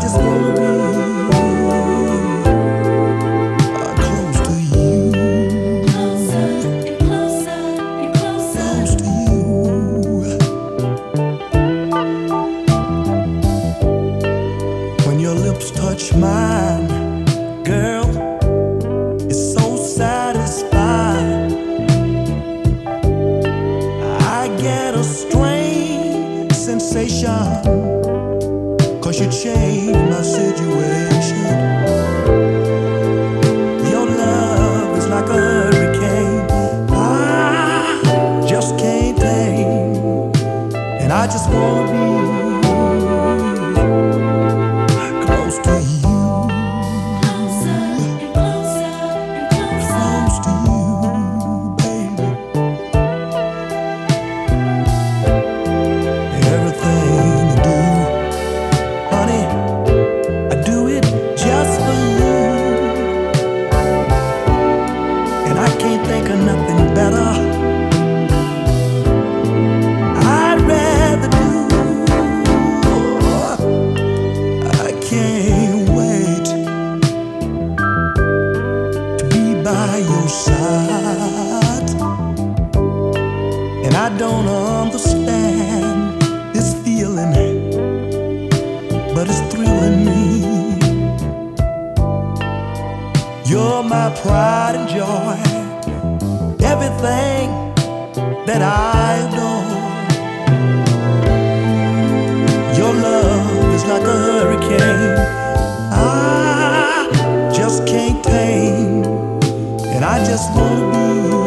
just wanna be close to you, Closer and closer and closer. close to you. When your lips touch mine, girl, it's so satisfying. I get a strange sensation, 'cause you changed my situation. Your love is like a hurricane I just can't tame. And I just wanna be close to you, Closer and closer and closer. close to you, baby. And everything you do, honey, I do it just for you. And I can't think of nothing better. I'd rather do. I can't wait to be by your side. And I don't understand this feeling, but it's thrilling me. You're my pride and joy, everything that I adore. Your love is like a hurricane I just can't tame. And I just wanna be